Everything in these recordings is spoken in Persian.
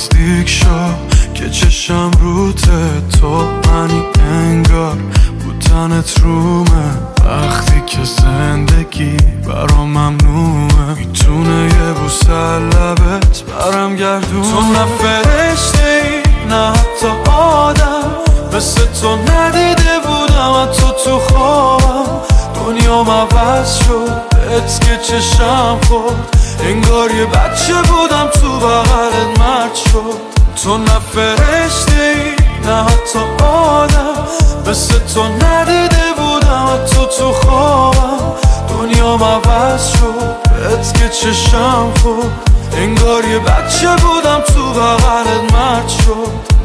نزدیک شو که چشم روته، تو منی انگار بودنت رومه. وقتی که زندگی برام ممنوعه، میتونه یه بوسه لبت برم گردونه. تو نه فرشته ای نه حتی آدم، مثل تو ندیده بودم حتی تو خوابم. دنیام عوض شد بهت که چشم خورد، انگار یه بچه بودم تو بغلت مرد شد. تو نه فرشته ای نه حتی آدم، مثل تو ندیده بودم حتی تو خوابم. دنیام عوض شد بهت که چشم خورد، انگار یه بچه بودم تو بغلت مرد شد.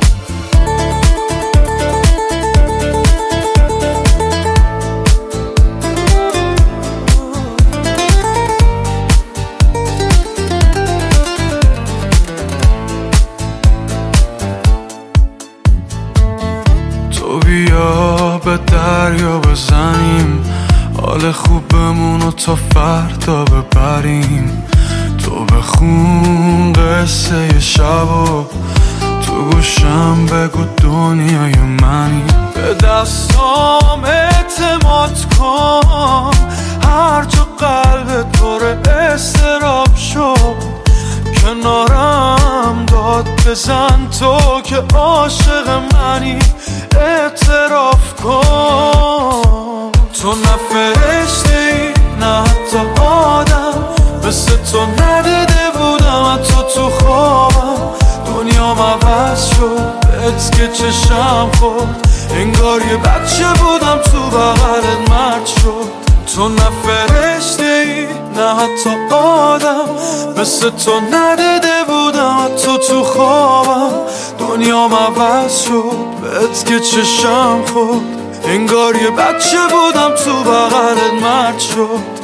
تو بیا به دریا بزنیم، حال خوب بمونو تا فردا ببریم. تو بخون قصه ی شبو، تو گوشم بگو دنیای منی. به دستام اعتماد کن، هر جا قلبت پر استراب شد. کنارم داد بزن تو که عاشق منی، اعتراف کن. تو نه فرشته ای نه حتی آدم، مثل تو ندیده بودم حتی تو خوابم. دنیام عوض شد بهت که چشم خورد، انگار یه بچه بودم تو بغلت مرد شد. تو نه فرشته ای نه حتی آدم، مثل تو ندیده بودم حتی تو خوابم. دنیام عوض شد بهت که چشم خورد، انگار یه بچه بودم تو بغلت مرد شد.